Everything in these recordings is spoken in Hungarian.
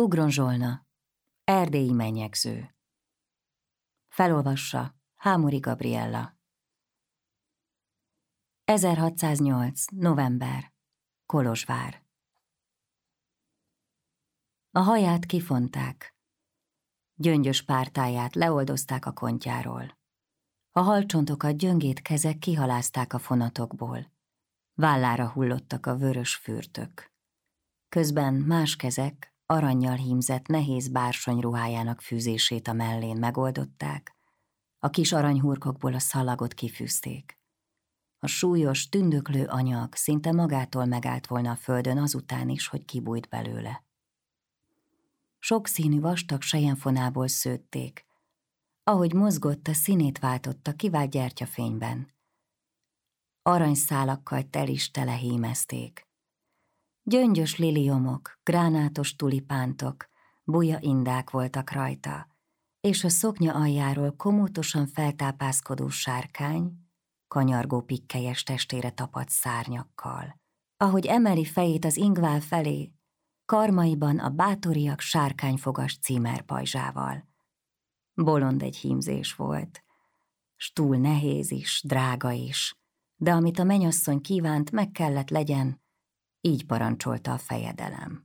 Ugron Zsolna, erdélyi mennyegző. Felolvassa Hámori Gabriella. 1608. november. Kolozsvár. A haját kifonták, gyöngyös pártáját leoldozták a kontjáról. A halcsontokat gyöngét kezek kihalázták a fonatokból. Vállára hullottak a vörös fürtök. Közben más kezek arannyal hímzett nehéz bársonyruhájának fűzését a mellén megoldották, a kis aranyhurkokból a szalagot kifűzték. A súlyos, tündöklő anyag szinte magától megállt volna a földön azután is, hogy kibújt belőle. Sokszínű vastag selyemfonából szőtték, ahogy mozgott, a színét váltotta kivált gyertyafényben. Aranyszálakkal tele hímezték. Gyöngyös liliomok, gránátos tulipántok, buja indák voltak rajta, és a szoknya aljáról komótosan feltápászkodó sárkány, kanyargó pikkelyes testére tapadt szárnyakkal. Ahogy emeli fejét az ingvál felé, karmaiban a bátoriak sárkányfogas címerpajzsával. Bolond egy hímzés volt, s túl nehéz is, drága is, de amit a mennyasszony kívánt, meg kellett legyen, így parancsolta a fejedelem.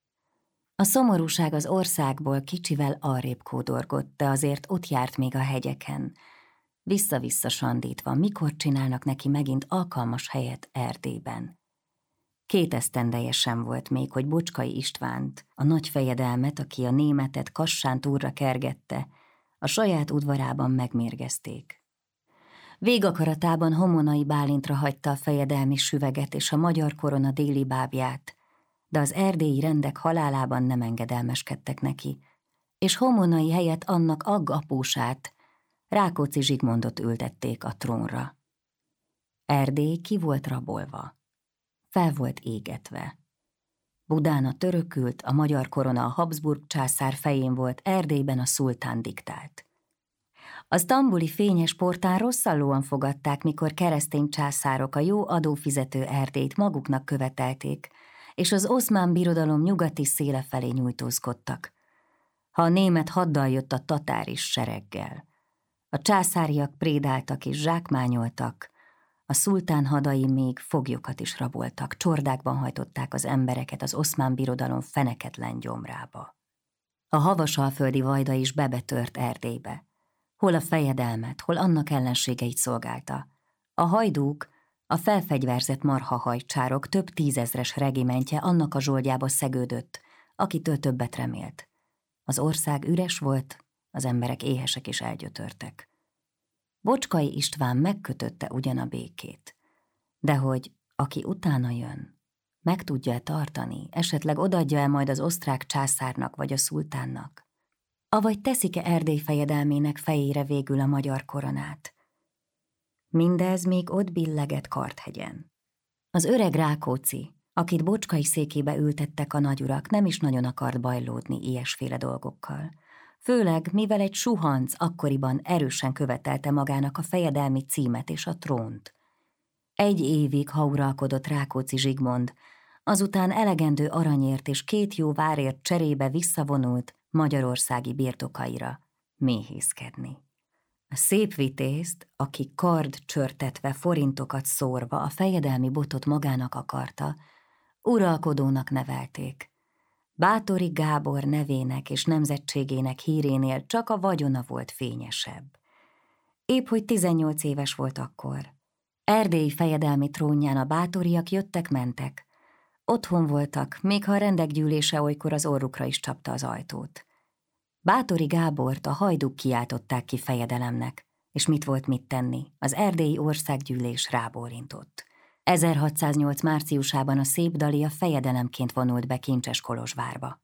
A szomorúság az országból kicsivel arrébb kódorgott, de azért ott járt még a hegyeken, vissza-vissza sandítva, mikor csinálnak neki megint alkalmas helyet Erdélyben. 2 esztendeje sem volt még, hogy Bocskai Istvánt, a nagy fejedelmet, aki a németet Kassánt úrra kergette, a saját udvarában megmérgezték. Végakaratában Homonai Bálintra hagyta a fejedelmi süveget és a magyar korona déli bábját, de az erdélyi rendek halálában nem engedelmeskedtek neki, és Homonai helyett annak apósát, Rákóczi Zsigmondot ültették a trónra. Erdély ki volt rabolva, fel volt égetve. Budán a török ült, a magyar korona a Habsburg császár fején volt, Erdélyben a szultán diktált. A sztambuli fényes portán rosszallóan fogadták, mikor keresztény császárok a jó adófizető Erdélyt maguknak követelték, és az Oszmán Birodalom nyugati széle felé nyújtózkodtak. Ha a német haddal jött a tatár is sereggel. A császáriak prédáltak és zsákmányoltak, a szultán hadai még foglyokat is raboltak, csordákban hajtották az embereket az Oszmán Birodalom feneketlen gyomrába. A havasalföldi vajda is bebetört Erdélybe. Hol a fejedelmet, hol annak ellenségeit szolgálta. A hajdúk, a felfegyverzett marhahajcsárok több 10 000 regimentje annak a zsoldjába szegődött, akitől többet remélt. Az ország üres volt, az emberek éhesek és elgyötörtek. Bocskai István megkötötte ugyan a békét, de hogy aki utána jön, meg tudja-e tartani, esetleg odaadja-e majd az osztrák császárnak vagy a szultánnak, avagy teszik-e Erdély fejedelmének fejére végül a magyar koronát. Mindez még ott billegett Karthegyen. Az öreg Rákóczi, akit Bocskai székébe ültettek a nagyurak, nem is nagyon akart bajlódni ilyesféle dolgokkal. Főleg, mivel egy suhanc akkoriban erősen követelte magának a fejedelmi címet és a trónt. 1 évig hauralkodott Rákóczi Zsigmond, azután elegendő aranyért és 2 jó várért cserébe visszavonult magyarországi birtokaira méhészkedni. A szép vitézt, aki kard csörtetve, forintokat szórva a fejedelmi botot magának akarta, uralkodónak nevelték. Báthori Gábor nevének és nemzetségének hírénél csak a vagyona volt fényesebb. Épp hogy 18 éves volt akkor. Erdélyi fejedelmi trónján a báthoriak jöttek-mentek. Otthon voltak, még ha a rendek gyűlése olykor az orrukra is csapta az ajtót. Báthori Gábort a hajdúk kiáltották ki fejedelemnek, és mit volt mit tenni, az erdélyi országgyűlés rábólintott. 1608 márciusában a szép Dalia fejedelemként vonult be Kincses Kolozsvárba.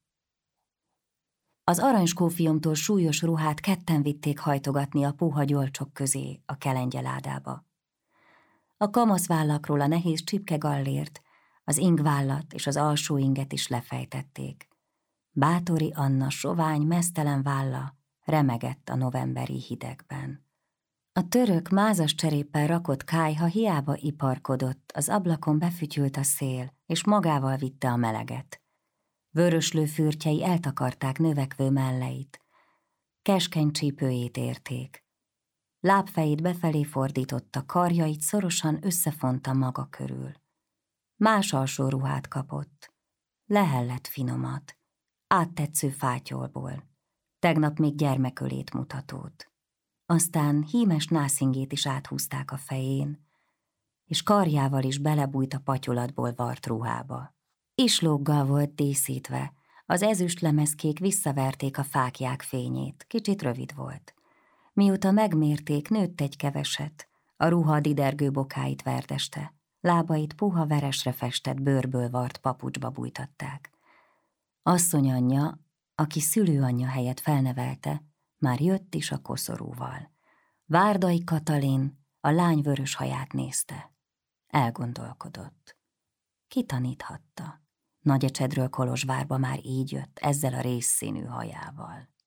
Az aranyskófiumtól súlyos ruhát ketten vitték hajtogatni a puha gyolcsok közé a kelengyeládába. A kamaszvállakról a nehéz csipkegallért, az ingvállat és az alsó inget is lefejtették. Báthori Anna sovány, meztelen válla remegett a novemberi hidegben. A török mázas cseréppel rakott kályha hiába iparkodott, az ablakon befütyült a szél, és magával vitte a meleget. Vöröslő fürtjei eltakarták növekvő melleit. Keskeny csípőjét érték. Lábfejét befelé fordította, karjait szorosan összefonta maga körül. Más alsó ruhát kapott. Lehellett finomat, áttetsző fátyolból. Tegnap még gyermekölét mutatót. Aztán hímes nászingét is áthúzták a fején, és karjával is belebújt a patyolatból vart ruhába. Islóggal volt díszítve, az ezüstlemezkék visszaverték a fáklyák fényét, kicsit rövid volt. Mióta megmérték, nőtt egy keveset, a ruha didergő bokáit verdeste, lábait puha veresre festett bőrből vart papucsba bújtatták. Asszonyanyja, aki szülőanyja helyett felnevelte, már jött is a koszorúval. Várdai Katalin a lány vörös haját nézte. Elgondolkodott. Ki taníthatta? Nagyecsedről Kolozsvárba már így jött, ezzel a rézszínű hajával.